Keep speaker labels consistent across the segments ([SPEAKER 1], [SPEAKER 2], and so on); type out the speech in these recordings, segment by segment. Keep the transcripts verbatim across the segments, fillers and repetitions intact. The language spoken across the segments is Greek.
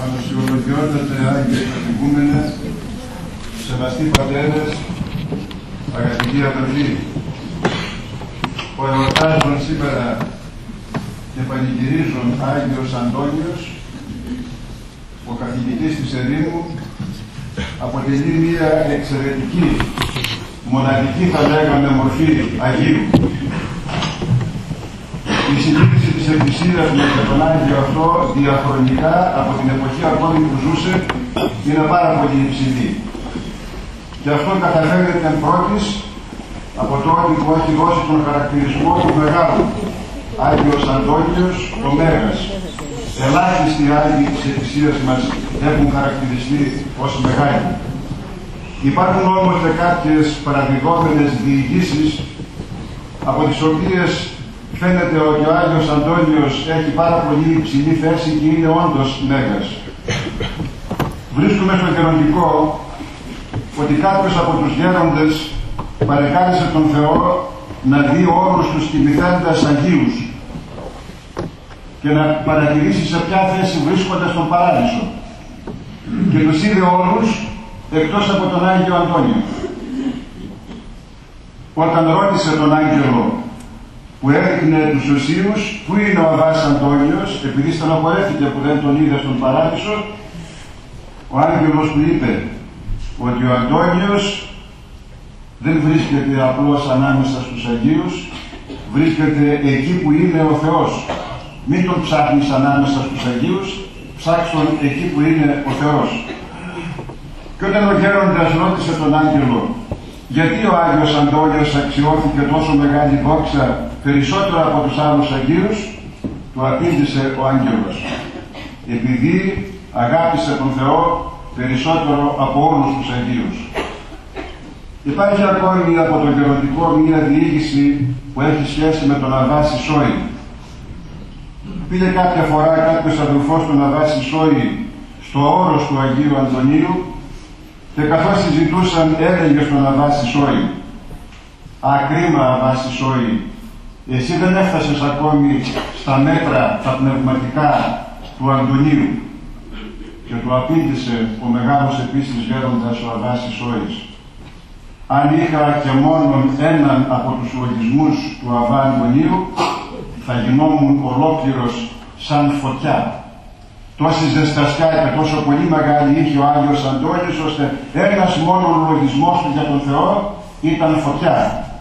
[SPEAKER 1] Πανοσιολογιότατε Άγιε Κατοικούμενε, σεβαστοί πατέρες, αγαπητοί αδελφοί, ο εορτάζων σήμερα και πανηγυρίζων Άγιος Αντώνιος, ο καθηγητής της ερήμου, αποτελεί μια εξαιρετική, μοναδική θα λέγαμε μορφή Αγίου. Η συζήτηση της Εκκλησίας με τον Άγιο αυτό διαχρονικά από την εποχή ακόμη που ζούσε είναι πάρα πολύ υψηλή. Και αυτό καταφέρεται πρώτης από το ότι του έχει δώσει τον χαρακτηρισμό του μεγάλου. Άγιος Αντώνιος ο Μέγας. Ελάχιστοι Άγιοι της Εκκλησίας μας έχουν χαρακτηριστεί ως μεγάλοι. Υπάρχουν όμως και κάποιες παραδιδόμενες διηγήσεις από τις οποίες φαίνεται ότι ο Άγιος Αντώνιος έχει πάρα πολύ υψηλή θέση και είναι όντως Μέγας. Βρίσκουμε στο γεροντικό ότι κάποιος από τους γέροντες παρεκάλεσε τον Θεό να δει όλους τους κοιμηθέντες Αγίους και να παρατηρήσει σε ποια θέση βρίσκονται στον Παράδεισο. Και τους είδε όλους εκτός από τον Άγιο Αντώνιο. Όταν ρώτησε τον Άγγελο που έδειχνε τους οσίους πού είναι ο Αβάς Αντώνιος, επειδή στενοχωρέθηκε που δεν τον είδε στον Παράδεισο, ο Άγγελος του είπε ότι ο Αντώνιος δεν βρίσκεται απλώς ανάμεσα στους Αγίους, βρίσκεται εκεί που είναι ο Θεός. Μην τον ψάχνεις ανάμεσα στους Αγίους, ψάξ' τον εκεί που είναι ο Θεός. Και όταν ο γέροντας ρώτησε τον Άγγελο γιατί ο Άγιος Αντώνιος αξιώθηκε τόσο μεγάλη δόξα περισσότερο από τους άλλους Αγίους, του απήντησε ο Άγγελος. Επειδή αγάπησε τον Θεό περισσότερο από όλους τους Αγίους. Υπάρχει ακόμη από το γεροντικό μία διήγηση που έχει σχέση με τον Αββά Σισόη. Πήγε κάποια φορά κάποιος αδελφός του Αββά Σισόη στο όρος του Αγίου Αντωνίου και καθώς συζητούσαν έλεγε στον Αββά Σισόη, «Ακρίμα Αββά Σισόη, εσύ δεν έφτασες ακόμη στα μέτρα τα πνευματικά του Αντωνίου». Και του απήντησε ο μεγάλος επίσης γέροντας ο Αββά Σισόης, «Αν είχα και μόνον έναν από τους λογισμούς του Αββά Αντωνίου, θα γινόμουν ολόκληρος σαν φωτιά». Τόση ζεστασιά και τόσο πολύ μεγάλη είχε ο Άγιος Αντώνιος, ώστε ένας μόνο λογισμός του για τον Θεό ήταν φωτιά.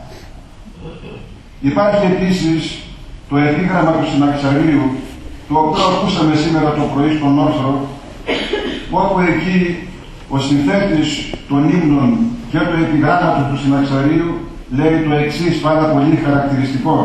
[SPEAKER 1] Υπάρχει επίσης το επίγραμμα του Συναξαρίου, το οποίο ακούσαμε σήμερα το πρωί στον Όρθρο, όπου εκεί ο συνθέτης των ύμνων και το επιγράμματο του Συναξαρίου λέει το εξής πάρα πολύ χαρακτηριστικό.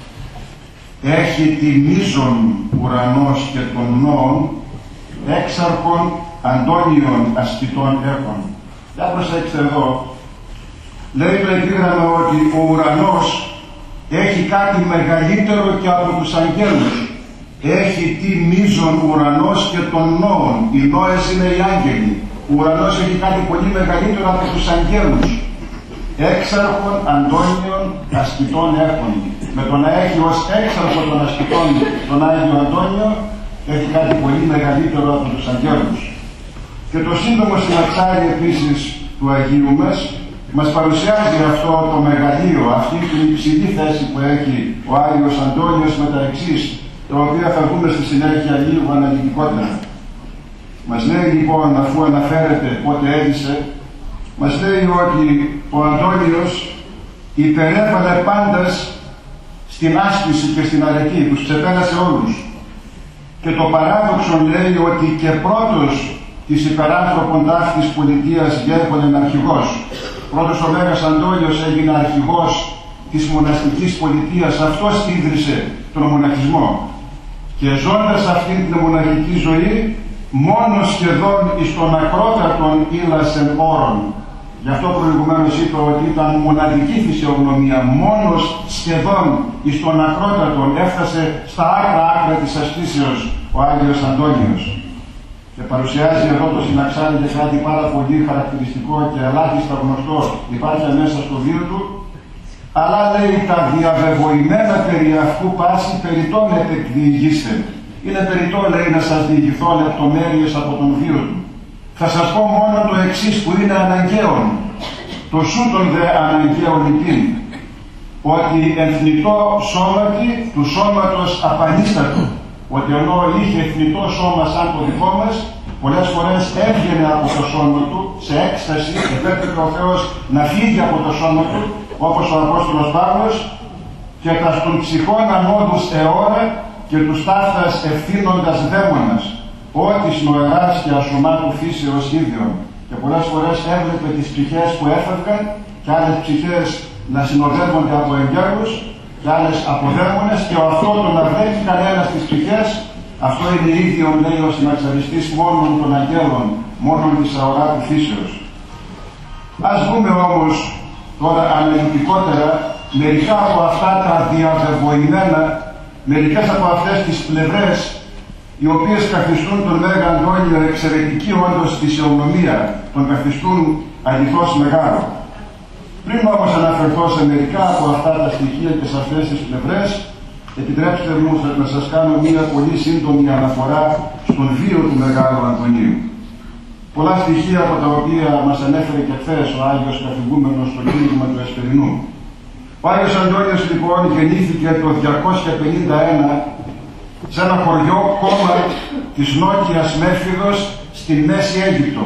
[SPEAKER 1] «Έχει τη μείζων ουρανός και των νόων, έξαρχον Αντώνιον ασκητών έχων». Για προσέξτε εδώ. Λέει το επίγραμμα ότι ο ουρανός έχει κάτι μεγαλύτερο και από τους αγγέλους. Έχει τι μείζων ουρανός και των νόων. Οι νόες είναι οι άγγελοι. Ο ουρανός έχει κάτι πολύ μεγαλύτερο από τους αγγέλους. Έξαρχον Αντώνιον ασκητών έχων. Με το να έχει ως έξαρχο των ασκητών τον Άγιο Αντώνιο, έχει κάτι πολύ μεγαλύτερο από τους αγγέλους. Και το σύντομο συναξάρι επίσης του Αγίου μας, μας παρουσιάζει αυτό το μεγαλείο, αυτή την υψηλή θέση που έχει ο Άγιος Αντώνιος με τα εξής, τα οποία θα δούμε στη συνέχεια λίγο αναλυτικότερα. Μας λέει λοιπόν, αφού αναφέρεται πότε έζησε, μας λέει ότι ο Αντώνιος υπερέβαλε πάντας στην άσκηση και στην αρετή, τους ξεπέρασε όλους. Και το παράδοξο λέει ότι και πρώτος της υπεράνθρωπων ταύτης πολιτείας γέρχονεν αρχηγός. Πρώτος ο Μέγας Αντώνιος έγινε αρχηγός της μοναστικής πολιτείας, αυτός ίδρυσε τον μοναχισμό. Και ζώντας αυτή την μοναχική ζωή, μόνο σχεδόν εις τον ακρότατον ήλασεν όρων. Γι' αυτό προηγουμένως είπα ότι ήταν μοναδική φυσιογνωμία, μόνος σχεδόν εις τον ακρότατον έφτασε στα άκρα άκρα της ασκήσεως ο Άγιος Αντώνιος. Και παρουσιάζει εδώ το συναξάρι και κάτι πάρα πολύ χαρακτηριστικό και ελάχιστα γνωστό υπάρχει μέσα στο βίο του, αλλά λέει τα διαβεβοημένα περί αυτού πάση περιττών επεκδιηγήστε. είναι περιττό, λέει, να σας διηγηθώ λεπτομέρειες από τον βίο του. Θα σας πω μόνο το εξής που είναι αναγκαίον, το σούτον δε αναγκαίον υπήν, ότι εθνητό σώματι του σώματος απανίστατο, ότι ενώ είχε εθνητό σώμα σαν το δικό μας, πολλές φορές έβγαινε από το σώμα του σε έκσταση, επέτρεπε ο Θεός να φύγει από το σώμα του, όπως ο Απόστολος Παύλος, και τα στον ψυχών ανώδους αιώρα και τους ταύτας ευθύνοντας δαίμονας, ό,τι νοεράς και ασωμάτου φύσεως ίδιων. Και πολλές φορές έβλεπε τις ψυχές που έφευγαν και άλλες ψυχές να συνοδεύονται από εγγέλους και άλλες από δαίμονες, και αυτό το να βρέχει κανένα στις ψυχές, αυτό είναι ίδιο, λέει ο συναξαριστής, μόνον των αγγέλων, μόνον της αοράτου φύσεως. Ας δούμε όμως τώρα αναλυτικότερα μερικά από αυτά τα διαβεβαιωμένα, μερικές από αυτές τις πλευρές, οι οποίες καθιστούν τον Μέγα Αντώνιο εξαιρετική όντως φυσιογνωμία, τον καθιστούν αληθώς μεγάλο. Πριν όμως αναφερθώ σε μερικά από αυτά τα στοιχεία και σε αυτές τις πλευρές, επιτρέψτε μου να σας κάνω μία πολύ σύντομη αναφορά στον βίο του Μεγάλου Αντωνίου. Πολλά στοιχεία από τα οποία μας ανέφερε και χθες ο Άγιος Καθηγούμενος στο κήρυγμα του Εσπερινού. Ο Άγιος Αντώνιος λοιπόν γεννήθηκε το διακόσια πενήντα ένα σε ένα χωριό κόμμα της Νότιας Μέφιδος στην Μέση Αίγυπτο.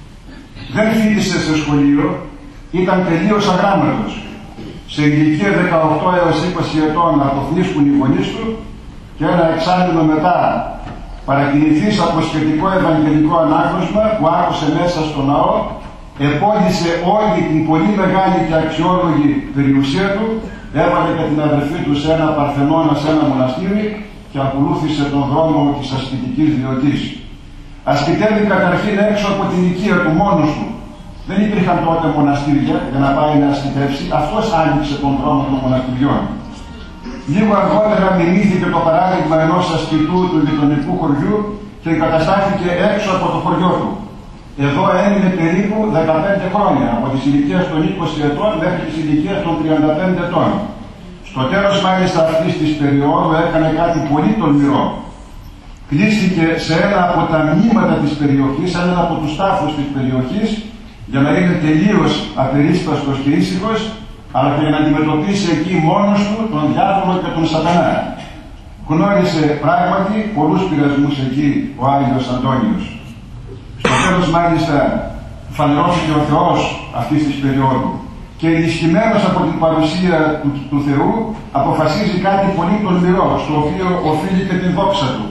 [SPEAKER 1] Δεν φοιτήσε σε σχολείο, ήταν τελείως αγράμματος. Σε ηλικία δεκαοκτώ έως είκοσι ετών αποφνίσκουν οι γονείς του και ένα εξάμηνο μετά, παρακινηθής από σχετικό ευαγγελικό ανάγνωσμα που άκουσε μέσα στο ναό, επόλυσε όλη την πολύ μεγάλη και αξιόλογη περιουσία του, έβαλε και την αδερφή του σε ένα παρθενώνα, σε ένα μοναστήρι, και ακολούθησε τον δρόμο της ασκητικής διωτής. Ασκητεύει καταρχήν έξω από την οικία του μόνος του. Δεν υπήρχαν τότε μοναστήρια για να πάει να ασκητεύσει, αυτός άνοιξε τον δρόμο των μοναστηριών. Λίγο αργότερα μιμήθηκε το παράδειγμα ενός ασκητού του γειτονικού χωριού και εγκαταστάθηκε έξω από το χωριό του. Εδώ έμεινε περίπου δεκαπέντε χρόνια, από τις ηλικίες των είκοσι ετών μέχρι τις ηλικίες των τριάντα πέντε ετών. Στο τέλος μάλιστα αυτής της περίοδου έκανε κάτι πολύ τολμηρό. Κλείστηκε σε ένα από τα μνήματα της περιοχής, σε ένα από τους τάφους της περιοχής, για να είναι τελείως απερίσπαστος και ήσυχος, αλλά και για να αντιμετωπίσει εκεί μόνος του τον διάβολο και τον σατανά. Γνώρισε πράγματι πολλούς πειρασμούς εκεί ο Άγιος Αντώνιος. Στο τέλος μάλιστα φανερώθηκε ο Θεός αυτής της περίοδου και ενισχυμένος από την παρουσία του, του Θεού αποφασίζει κάτι πολύ τολμηρό, στο οποίο οφείλει και την δόξα του.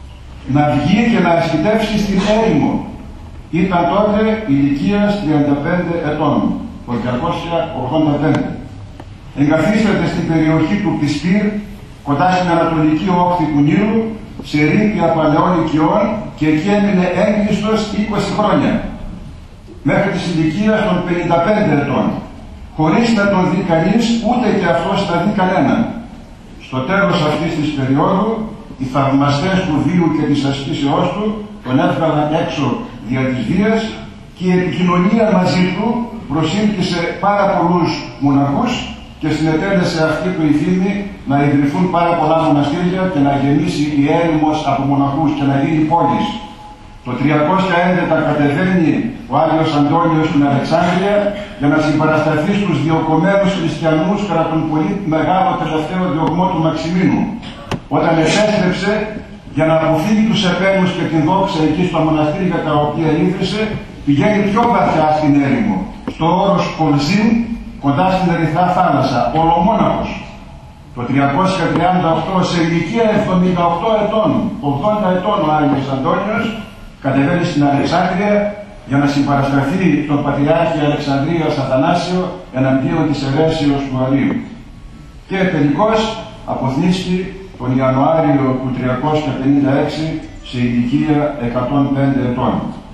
[SPEAKER 1] Να βγει και να ασκητεύσει στην έρημο. Ήταν τότε ηλικίας τριάντα πέντε ετών, το διακόσια ογδόντα πέντε. Εγκαθίσταται στην περιοχή του Πισπύρ, κοντά στην ανατολική όχθη του Νείλου, σε ρήπια παλαιών οικειών, και εκεί έμεινε έγκλειστος είκοσι χρόνια, μέχρι της ηλικίας των πενήντα πέντε ετών, χωρίς να τον δει κανείς, ούτε και αυτός να δει κανέναν. Στο τέλος αυτής της περίοδου, οι θαυμαστές του βίου και της ασκήσεώς του τον έβγαλαν έξω δια της βίας, και η επικοινωνία μαζί του προσήλκησε πάρα πολλούς μοναχούς και συνετέλεσε αυτή του η φήμη να ιδρυθούν πάρα πολλά μοναστήρια και να γεννήσει η έρημος από μοναχούς και να γίνει πόλης. Το τριακόσια έντεκα κατεβαίνει ο Άγιος Αντώνιος στην Αλεξάνδρεια για να συμπαρασταθεί στους διωκωμένους χριστιανούς κατά τον πολύ μεγάλο τελευταίο διωγμό του Μαξιμίνου. Όταν επέστρεψε για να αποφύγει τους επένους και την δόξα εκεί στα μοναστήρια τα οποία ίδρυσε, πηγαίνει πιο βαθιά στην έρημο, στο όρος Κολζίν, κοντά στην Ερυθρά θάλασσα, ολομόναχος. Το τριακόσια τριάντα οκτώ, σε ηλικία εβδομήντα οκτώ ετών, ογδόντα ετών, ο Άγιος Αντώνιος κατεβαίνει στην Αλεξάνδρεια για να συμπαρασταθεί τον Πατριάρχη Αλεξανδρίας Αθανάσιο εναντίον της αιρέσεως του Αλίου. Και τελικώς αποθνίσκει τον Ιανουάριο του τριακόσια πενήντα έξι σε ηλικία εκατόν πέντε ετών.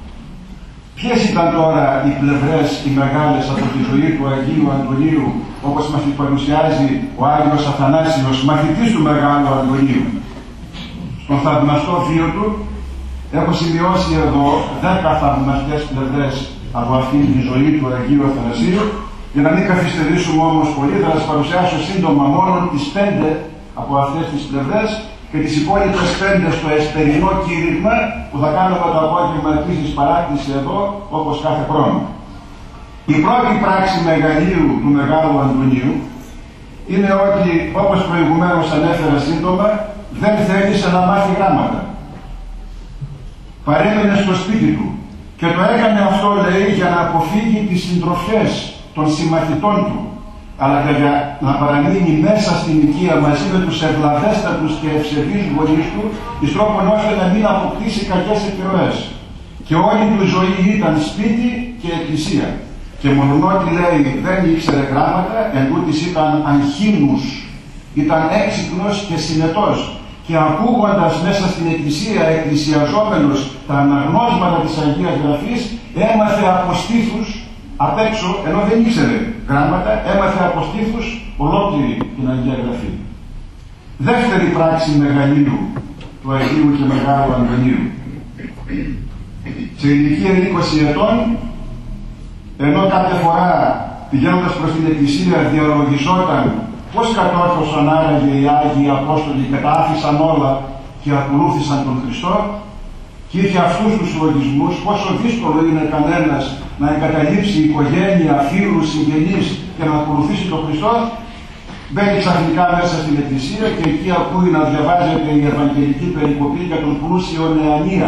[SPEAKER 1] Ποιες ήταν τώρα οι πλευρές οι μεγάλες από τη ζωή του Αγίου Αντωνίου, όπως μας τις παρουσιάζει ο Άγιος Αθανάσιος, μαθητής του Μεγάλου Αντωνίου? Στον θαυμαστό βίο του έχω σημειώσει εδώ δέκα θαυμαστές πλευρές από αυτήν τη ζωή του Αγίου Αθανασίου. Για να μην καθυστερήσουμε όμως πολύ, θα σας παρουσιάσω σύντομα μόνο τις πέντε από αυτές τις πλευρές, και τις υπόλοιπες πέντε στο εσπερινό κήρυγμα που θα κάνουμε το απόγευμα επίσης παράκτηση εδώ, όπως κάθε χρόνο. Η πρώτη πράξη μεγαλείου του Μεγάλου Αντωνίου είναι ότι, όπως προηγουμένως ανέφερα σύντομα, δεν θέλησε να μάθει γράμματα. Παρέμενε στο σπίτι του και το έκανε αυτό, λέει, για να αποφύγει τις συντροφιές των συμμαθητών του, αλλά και για να παραμείνει μέσα στην οικία μαζί με τους ευλαβέστατους και ευσεβείς γονείς του, εις τρόπον ώστε να μην αποκτήσει κακές επιρροές. Και όλη του η ζωή ήταν σπίτι και εκκλησία. Και μονότι, λέει, δεν ήξερε γράμματα, εν τούτης ήταν αγχήνους, ήταν έξυπνος και συνετός, και ακούγοντας μέσα στην εκκλησία, εκκλησιαζόμενος τα αναγνώσματα της Αγίας Γραφής, έμαθε από στήθους απ' έξω, ενώ δεν ήξερε γράμματα, έμαθε από στήθους ολόκληρη την Αγία Γραφή. Δεύτερη πράξη μεγαλείου του Αγίου και Μεγάλου Αντωνίου. Σε ηλικία είκοσι ετών, ενώ κάποια φορά πηγαίνοντας προς την εκκλησία διαλογιζόταν πώς κατόρθωσαν άραγε οι Άγιοι Απόστολοι και τα άφησαν όλα και ακολούθησαν τον Χριστό, και είχε αυτούς τους λογισμούς πόσο δύσκολο είναι κανένας να εγκαταλείψει οικογένεια, φίλους, συγγενείς και να ακολουθήσει τον Χριστό, μπαίνει ξαφνικά μέσα στην εκκλησία και εκεί ακούει να διαβάζεται η Ευαγγελική περικοπή για τον πλούσιο Νεανία.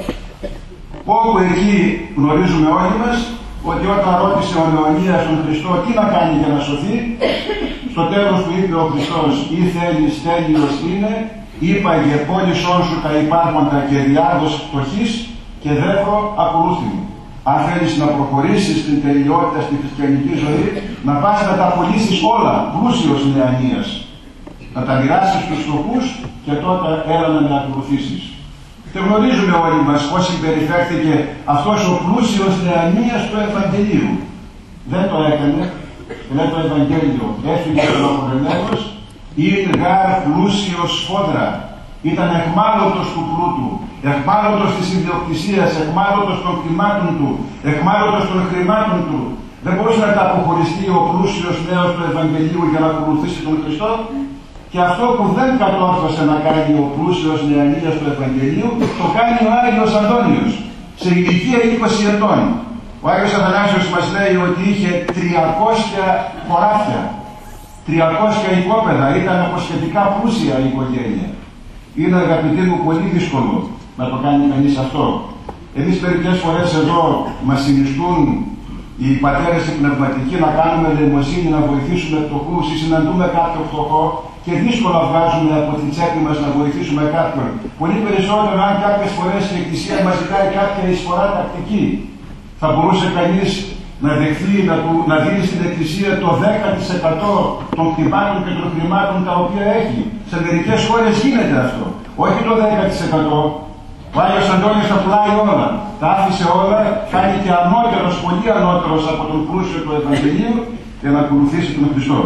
[SPEAKER 1] Όπου εκεί γνωρίζουμε όλοι μας ότι όταν ρώτησε ο Νεανίας τον Χριστό τι να κάνει για να σωθεί, στο τέλος του είπε ο Χριστός, ή θέλεις τέλειος είναι, είπαγε πόλησόν σου τα υπάρχοντα και διάδος φτωχής και δεύρο ακολούθη μου. Αν θέλεις να προχωρήσεις στην τελειότητα στη χριστιανική ζωή, να πας να τα πωλήσεις όλα, πλούσιος Νεανίας. Να τα μοιράσεις στους φτωχούς και τότε έλα να με ακολουθήσεις. Και γνωρίζουμε όλοι μας πώς συμπεριφέρθηκε αυτός ο πλούσιος Νεανίας του Ευαγγελίου. Δεν το έκανε, λέει το Ευαγγέλιο, έφυγε ολοκληρωμένος, είναι γάρ πλούσιος σφόδρα. Ήταν εχμάλωτος του πλούτου, εχμάλωτος της ιδιοκτησίας, εχμάλωτος των κτημάτων του, εχμάλωτος των χρημάτων του. Δεν μπορούσε να τα αποχωριστεί ο πλούσιος νέος του Ευαγγελίου για να ακολουθήσει τον Χριστό. Και αυτό που δεν κατόρθωσε να κάνει ο πλούσιος Νεανίας του Ευαγγελίου, το κάνει ο Άγιος Αντώνιος, σε ηλικία είκοσι ετών. Ο Άγιος Αθανάσιος μας λέει ότι είχε τριακόσια χωράφια, τριακόσια οικόπεδα, ήταν αποσχετικά πλούσια η οικογένεια. Είναι, αγαπητοί μου, πολύ δύσκολο να το κάνει κανείς αυτό. Εμείς μερικές φορές εδώ μας συνιστούν οι πατέρες οι πνευματικοί να κάνουμε ελεημοσύνη, να βοηθήσουμε φτωχούς ή συναντούμε κάποιο φτωχό και δύσκολα βγάζουμε από την τσέπη μας να βοηθήσουμε κάποιον. Πολύ περισσότερο αν κάποιες φορές η Εκκλησία μας ζητάει κάποια εισφορά τακτική. Θα μπορούσε κανείς να δεχθεί, να, του, να δίνει στην Εκκλησία το δέκα τοις εκατό των κτημάτων και των χρημάτων τα οποία έχει. Σε μερικές χώρες γίνεται αυτό. Όχι το δέκα τοις εκατό. Ο Άγιος Αντώνιος τα πουλάει όλα. Τα άφησε όλα, κάνει και ανώτερος, πολύ ανώτερος από τον πλούσιο του Ευαγγελίου για να ακολουθήσει τον Χριστό.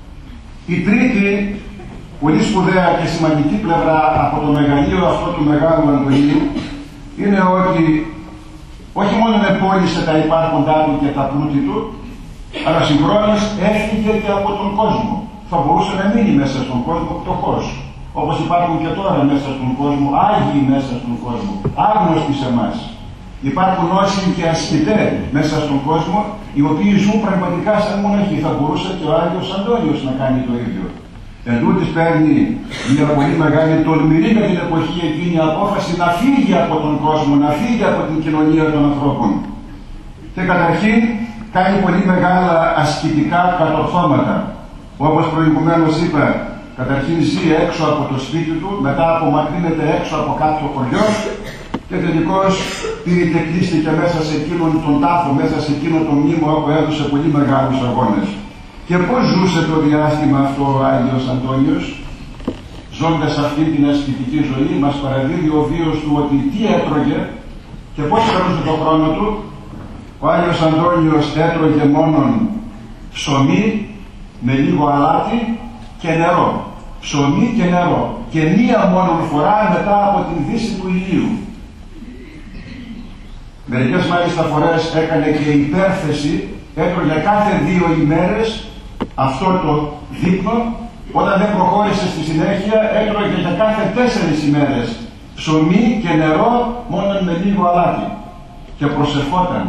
[SPEAKER 1] Η τρίτη, πολύ σπουδαία και σημαντική πλευρά από το μεγαλείο αυτό του Μεγάλου Αντωνίου είναι ότι όχι μόνο επόλυσε τα υπάρχοντά του και τα πλούτη του, αλλά συγχρόνως έφυγε και από τον κόσμο. Θα μπορούσε να μείνει μέσα στον κόσμο φτωχός. Όπως υπάρχουν και τώρα μέσα στον κόσμο, Άγιοι μέσα στον κόσμο, άγνωστοι σε εμάς. Υπάρχουν όσοι και ασκητέ μέσα στον κόσμο, οι οποίοι ζουν πραγματικά σαν μοναχοί. Θα μπορούσε και ο Άγιος Αντώνιος να κάνει το ίδιο. Εν τούτης παίρνει μια πολύ μεγάλη τολμηρή με την εποχή εκείνη απόφαση να φύγει από τον κόσμο, να φύγει από την κοινωνία των ανθρώπων. Και καταρχήν κάνει πολύ μεγάλα ασκητικά κατορθώματα. Όπως προηγουμένως είπα, καταρχήν ζει έξω από το σπίτι του, μετά απομακρύνεται έξω από κάποιο χωριό και τελικώς πήρε και κλείστηκε μέσα σε εκείνον τον τάφο, μέσα σε εκείνον τον μνήμο όπου έδωσε πολύ μεγάλους αγώνες. Και πώς ζούσε το διάστημα αυτό ο Άγιος Αντώνιος, ζώντας αυτή την ασκητική ζωή, μας παραδίδει ο βίος του ότι τι έτρωγε και πώς περνούσε το χρόνο του. Ο Άγιος Αντώνιος έτρωγε μόνον ψωμί με λίγο αλάτι και νερό. Ψωμί και νερό. Και μία μόνο φορά μετά από την δύση του ηλίου. Μερικές μάλιστα φορές έκανε και υπέρθεση, έτρωγε κάθε δύο ημέρες αυτό το δείπνο, Όταν δεν προχώρησε στη συνέχεια, έτρωγε για κάθε τέσσερις ημέρες ψωμί και νερό μόνο με λίγο αλάτι και προσευχόταν.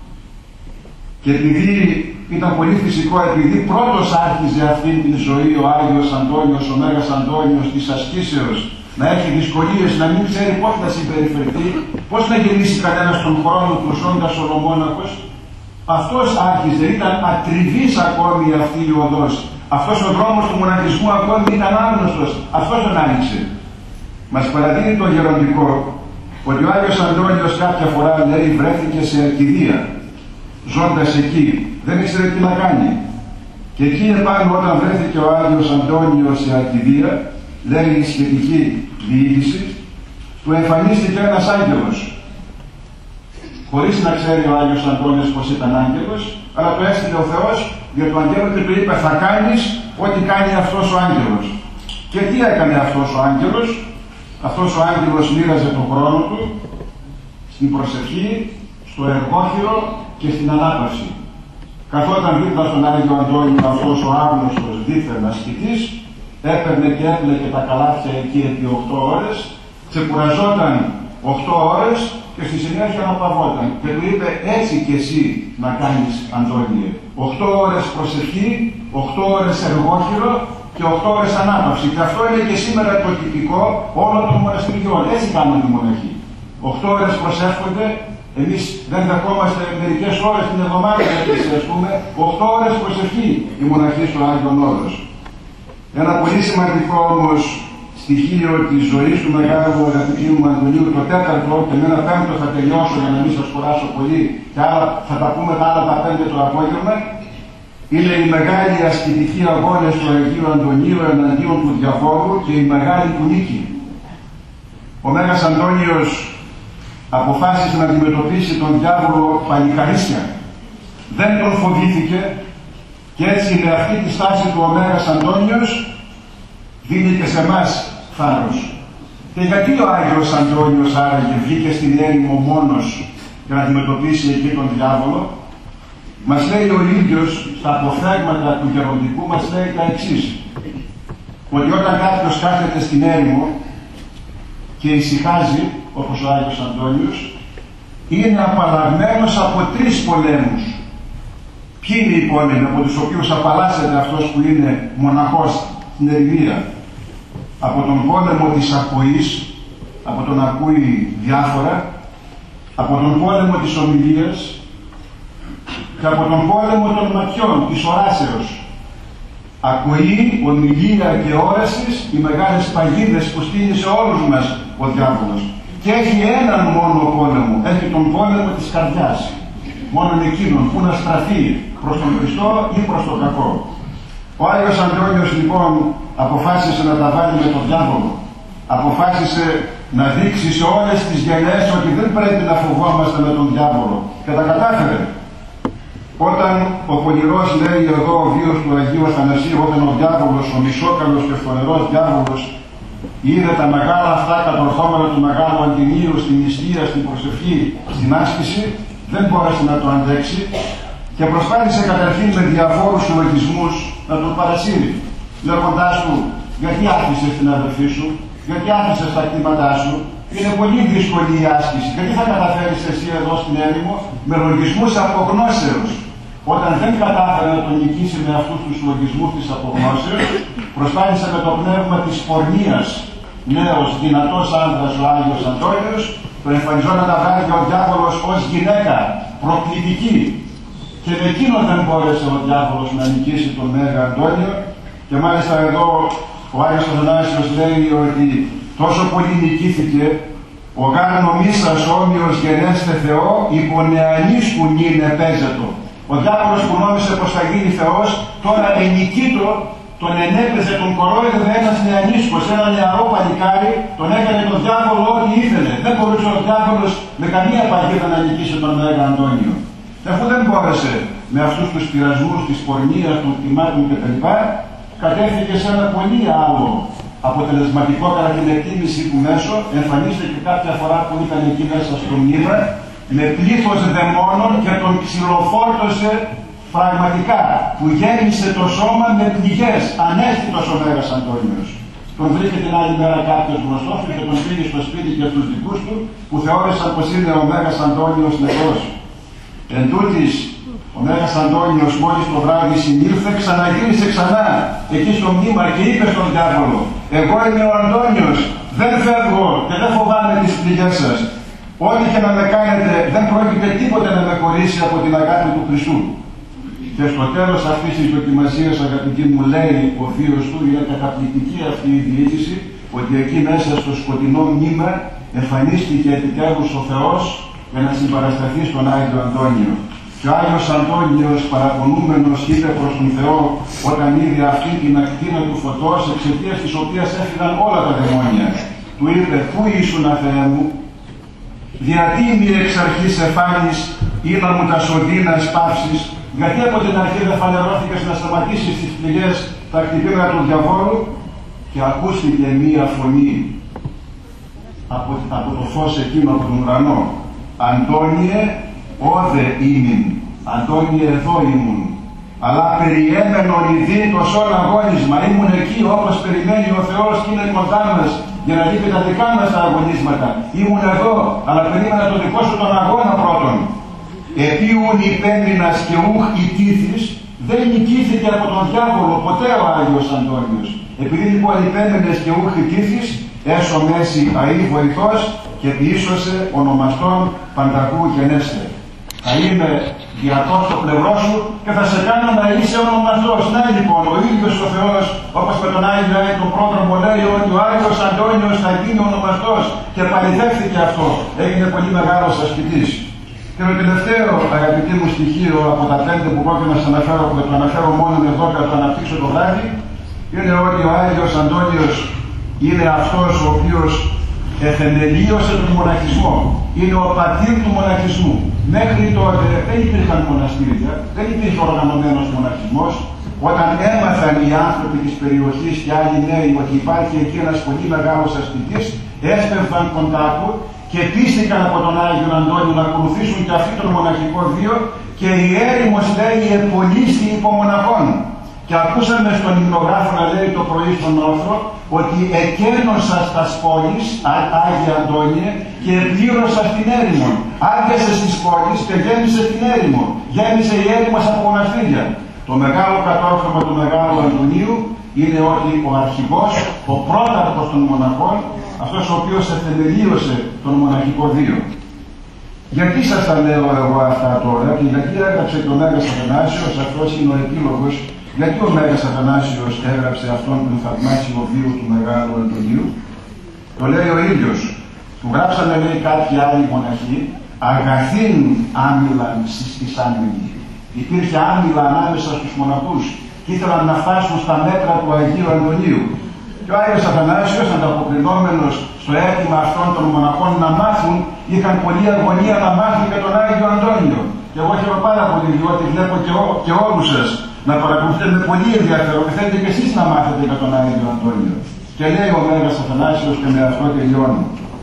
[SPEAKER 1] Και επειδή ήταν πολύ φυσικό, επειδή πρώτος άρχιζε αυτή τη ζωή ο Άγιος Αντώνιος, ο Μέγας Αντώνιος της ασκήσεως, να έχει δυσκολίες, να μην ξέρει πώς να συμπεριφερθεί, πώς να γεμίσει κανένας τον χρόνο του ζώντας ολομόναχος, αυτός άρχιζε, ήταν ακριβής ακόμη αυτή η οδός. Αυτός ο δρόμος του μοναχισμού ακόμη ήταν άγνωστος, αυτός τον άνοιξε. Μας παραδείγει το γεροντικό ότι ο Άγιος Αντώνιος κάποια φορά, λέει, βρέθηκε σε Αρκιδία, ζώντας εκεί, δεν ήξερε τι να κάνει. Και εκεί επάνω όταν βρέθηκε ο Άγιος Αντώνιος σε Αρκιδία, λέει η σχετική διοίκηση, του εμφανίστηκε ένας άγγελος. Χωρίς να ξέρει ο Άγιος Αντώνιος πως ήταν άγγελος, αλλά το έστειλε ο Θεός για το αγγέλο και του είπε: θα κάνεις ό,τι κάνει αυτός ο άγγελος. Και τι έκανε αυτός ο άγγελος? Αυτός ο άγγελος μοίραζε τον χρόνο του στην προσευχή, στο εργόχειρο και στην ανάπαυση. Καθόταν δίπλα στον Άγιο Αντώνιο αυτός ο άγνωστος δίθεν ασκητής, έπαιρνε και έπλεκε τα καλάθια εκεί επί οκτώ ώρες, ξεκουραζόταν οκτώ ώρες και στη συνέχεια αναπαυόταν. Και του είπε: έτσι και εσύ να κάνεις, Αντώνιε. οκτώ ώρες προσευχή, οκτώ ώρες εργόχειρο και οκτώ ώρες ανάπαυση. Και αυτό είναι και σήμερα το τυπικό όλων των μοναστηριών. Έτσι κάνουν οι μοναχοί. οκτώ ώρες προσεύχονται. Εμείς δεν δεχόμαστε μερικές ώρες την εβδομάδα, γιατί ας πούμε, οκτώ ώρες προσευχή οι μοναχοί στο Άγιον Όρος. Ένα πολύ σημαντικό όμως στοιχείο της ζωής του Μεγάλου Αγαπητού μου Αντωνίου, το τέταρτο, και με ένα πέμπτο θα τελειώσω για να μην σας κουράσω πολύ, και άλλα, θα τα πούμε τα άλλα τα πέντε το απόγευμα, είναι οι μεγάλοι ασκητικοί αγώνες του Αγίου Αντωνίου εναντίον του διαφόρου και η μεγάλη του νίκη. Ο Μέγας Αντώνιος αποφάσισε να αντιμετωπίσει τον διάβολο παλικαρίσια. Δεν τον φοβήθηκε και έτσι με αυτή τη στάση του ο Μέγας Αντώνιος δίνει και σε εμάς θάρρος. Και γιατί ο Άγιος Αντώνιος άραγε βγήκε στην έρημο μόνος για να αντιμετωπίσει εκεί τον διάβολο? Μας λέει ο ίδιος στα αποφθέγματα του γεροντικού, μας λέει τα εξής: ότι όταν κάποιος κάθεται στην έρημο και ησυχάζει, όπως ο Άγιος Αντώνιος, είναι απαλλαγμένος από τρεις πολέμους. Ποιοι είναι οι πόλεμοι από τους οποίους απαλλάσσεται αυτός που είναι μοναχός στην ερημία? Από τον πόλεμο της ακοής, από τον ακούει διάφορα, από τον πόλεμο της ομιλίας και από τον πόλεμο των ματιών, της οράσεως. Ακοή, ομιλία και όρασης, οι μεγάλες παγίδες που στείλει σε όλους μας ο διάβολος. Και έχει έναν μόνο πόλεμο, έχει τον πόλεμο της καρδιάς. Μόνον εκείνον που να στραφεί προς τον Χριστό ή προς τον κακό. Ο Άγιος Αντώνιος λοιπόν αποφάσισε να τα βάλει με τον διάβολο. Αποφάσισε να δείξει σε όλες τις γενιές ότι δεν πρέπει να φοβόμαστε με τον διάβολο. Και τα κατάφερε. Όταν ο πονηρός, λέει εδώ ο βίος του Αγίου Αθανασίου, όταν ο διάβολος, ο μισόκαλος και φωνερός διάβολος, είδε τα μεγάλα αυτά κατορθώματα του Μεγάλου Αντινίου στην νηστεία, στην προσευχή, στην άσκηση, δεν μπόρεσε να το αντέξει και προσπάθησε καταρχήν με διαφόρους συλλογισμούς να τον παρασύρει, λέγοντάς του: γιατί άφησες την αδελφή σου, γιατί άφησες τα κτήματά σου, είναι πολύ δύσκολη η άσκηση, γιατί θα καταφέρεις εσύ εδώ στην έρημο με λογισμούς απογνώσεως. Όταν δεν κατάφερε να τον νικήσει με αυτούς τους λογισμούς της απογνώσεως, προσπάθησε με το πνεύμα της πορνείας, νέος δυνατός άνδρας ο Άγιος Αντώνιος, τον εμφανιζόταν να βγάλει ο διάβολος ως γυναίκα, προκλητική. Και με εκείνο δεν μπόρεσε ο διάβολος να νικήσει τον Μέγα Αντώνιο. Και μάλιστα εδώ ο Άγιος Αθανάσιος λέει ότι τόσο πολύ νικήθηκε, ο γάρ νομίσας όμοιος γενέστε Θεό, υπονεανής που νυν επέζετο. Ο διάβολος που νόμισε πως θα γίνει Θεός, τώρα ενικήτω, τον ενέπαιζε, τον κορόιδευε ένας νεανίσκος, ένα νεαρό παλικάρι, τον έκανε τον διάβολο ό,τι ήθελε. Δεν μπορούσε ο διάβολος με καμία παγίδα να νικήσει τον Μέγα Αντώνιο. Αφού δεν μπόρεσε με αυτούς τους πειρασμούς της πορνείας, των κτημάτων κτλ., κατέφυγε σε ένα πολύ άλλο αποτελεσματικό κατά την εκτίμηση του μέσο, εμφανίστηκε κάποια φορά που ήταν εκεί μέσα στον Ήβρα, με πλήθος δαιμόνων και τον ξυλοφόρτωσε πραγματικά, που γέμισε το σώμα με πληγές, ανέστητος ο Μέγας Αντώνιος. Τον βρήκε την άλλη μέρα κάποιος γνωστός και τον πήγε στο σπίτι και στους δικούς του, που θεώρησαν πως είναι ο Μέγας Αντώνιος νεκρός. Εν τούτης, ο Μέγας Αντώνιος μόλις το βράδυ συνήλθε, ξαναγύρισε ξανά εκεί στο μνήμα και είπε στον διάβολο: εγώ είμαι ο Αντώνιος, δεν φεύγω και δεν φοβάμαι τις πληγές σας. Ό,τι και να με κάνετε, δεν πρόκειται τίποτε να με χωρίσει από την αγάπη του Χριστού. Και στο τέλος αυτής της δοκιμασίας, αγαπητοί μου, λέει ο θείος του, είναι καταπληκτική αυτή η διοίκηση, ότι εκεί μέσα στο σκοτεινό μνήμα εμφανίστηκε επιτέλους ο Θεός για να συμπαρασταθεί στον Άγιο Αντώνιο. Και ο Άγιος Αντώνιος, παραπονούμενος, είπε προς τον Θεό, όταν είδε αυτή την ακτίνα του φωτός, εξαιτίας της οποίας έφυγαν όλα τα δαιμόνια, του είπε: πού ήσουν, Θεέ μου, γιατί μη εξ αρχής εφάνεις ή να μου τα σωδίνας πάυσεις, γιατί από την αρχή δεν φανερώθηκες να σταματήσεις τις πληγές, τα χτυπήματα του διαβόλου? Και ακούστηκε μία φωνή από, από το φως εκείνο από τον ουρανό: Αντώνιε, όδε ήμην, Αντώνιε, εδώ ήμουν, αλλά περιέμενον ειδή το σώλ αγώνισμα, ήμουν εκεί όπως περιμένει ο Θεός και είναι κοντά μας για να λείπει τα δικά μας τα αγωνίσματα. Ήμουν εδώ, αλλά περίμενα το δικό σου τον αγώνα πρώτον. Επίουν υπέμεινας και ούχ ητήθης, δεν νικήθηκε από τον διάβολο ποτέ ο Άγιος Αντώνιος. Επειδή λοιπόν υπέμενες και ούχ ητήθης, έσω μέση αή βοηθός και ποιήσωσε ονομαστόν παντακού γενέστε. Θα είμαι διατός στο πλευρό σου και θα σε κάνω να είσαι ονομαστός. Να λοιπόν, ο ίδιος ο Θεός, όπως με τον Άγιο Άι τον πρόδρομο, λέει ότι ο Άγιος Αντώνιος θα γίνει ονομαστός, και παριδεύθηκε αυτό. Έγινε πολύ μεγάλος ασκητής. Και το τελευταίο, αγαπητοί μου, στοιχείο από τα πέντε που πρόκειται να σας αναφέρω, που το αναφέρω μόνο εδώ και θα το αναπτύξω το βράδυ, είναι ότι ο Άγιος Αντώνιος είναι αυτός ο οποίος εθεμελίωσε τον μοναχισμό. Είναι ο πατήρ του μοναχισμού. Μέχρι τότε δεν υπήρχαν μοναστήρια, δεν υπήρχε οργανωμένος μοναχισμός. Όταν έμαθαν οι άνθρωποι της περιοχής και άλλοι νέοι ότι υπάρχει εκεί ένας πολύ μεγάλος ασκητής, έσπευαν κοντά του και πίστηκαν από τον Άγιο Αντώνιο να ακολουθήσουν και αυτοί τον μοναχικό βίο, και η έρημος, λέει, επολίστη υπομοναχών. Και ακούσαμε στον υμνογράφο να λέει το πρωί στον όρθρο ότι εκένωσα στα πόλεις, Άγιε Αντώνιε, και πλήρωσα στην έρημο. Άργεσαι στις πόλεις και γέμισε την έρημο. Γέμισε η έρημος από μοναστήρια. Το μεγάλο κατόρθωμα του Μεγάλου Αντωνίου είναι ότι ο αρχηγός, ο πρόταρτος των μοναχών, αυτός ο οποίος εθεμελίωσε τον μοναχικό βίο. Γιατί σας τα λέω εγώ αυτά τώρα, και γιατί έγραψε και ο Μέγας Αθανάσιος, αυτός είναι ο επίλογος, γιατί ο Μέγας Αθανάσιος έγραψε αυτόν τον θαυμάσιο βίο του Μεγάλου Αντωνίου? Το λέει ο ίδιος. Του γράψανε, λέει, κάποιοι άλλοι μοναχοί, αγαθήν άμυλαν στις άμυλοι. Υπήρχε άμυλα ανάμεσα στους μοναχούς και ήθελαν να φτάσουν στα μέτρα του Αγίου Αντωνίου. Και ο Άγιος Αθανάσιος, ανταποκρινόμενος στο αίτημα αυτών των μοναχών να μάθουν, είχαν πολλή αγωνία να μάθουν και τον Άγιο Αντώνιο. Και εγώ χαίρομαι πάρα πολύ, διότι βλέπω και, ό, και όλους σας να παρακολουθείτε με πολύ ενδιαφέρον και θέλετε και εσείς να μάθετε για τον Άγιο Αντώνιο. Και λέει ο Μέγας Αθανάσιος, και με αυτό τελειώνω: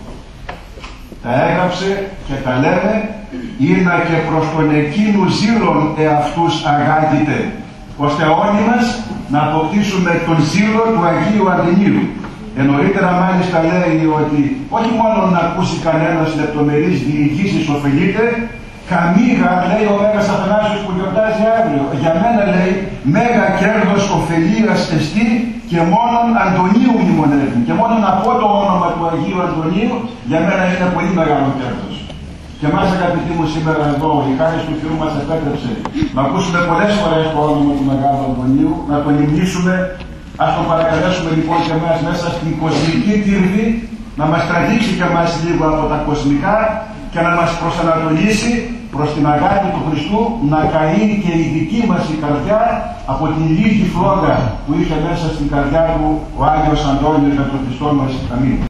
[SPEAKER 1] τα έγραψε και τα λέμε, είναι και προς τον εκείνου ζήλων εαυτούς αγάγητε, ώστε όλοι μας να αποκτήσουμε τον ζήλο του Αγίου Αντωνίου. Ε, νωρίτερα μάλιστα λέει ότι όχι μόνο να ακούσει κανένας λεπτομερείς διηγήσεις ωφελείται, καμίγα, λέει ο Μέγας Αθανάσιος που γιορτάζει αύριο, για μένα, λέει, μέγα κέρδος ωφελίας εστί και μόνον Αντωνίου μνημονεύει. Και μόνο να πω το όνομα του Αγίου Αντωνίου, για μένα είναι πολύ μεγάλο κέρδος. Και εμάς, αγαπητοί μου, σήμερα εδώ, η χάρις του Θεού μας επέτρεψε να ακούσουμε πολλές φορές το όνομα του Μεγάλου Αντωνίου, να τον υμνήσουμε. Ας τον παρακαλέσουμε λοιπόν και εμάς μέσα στην κοσμική τύρβη να μας τραβήξει και εμάς λίγο από τα κοσμικά και να μας προσανατολίσει προς την αγάπη του Χριστού, να καεί και η δική μας η καρδιά από την λίγη φλόγα που είχε μέσα στην καρδιά του ο Άγιος Αντώνιος για τον Χριστό μας. Αμήν.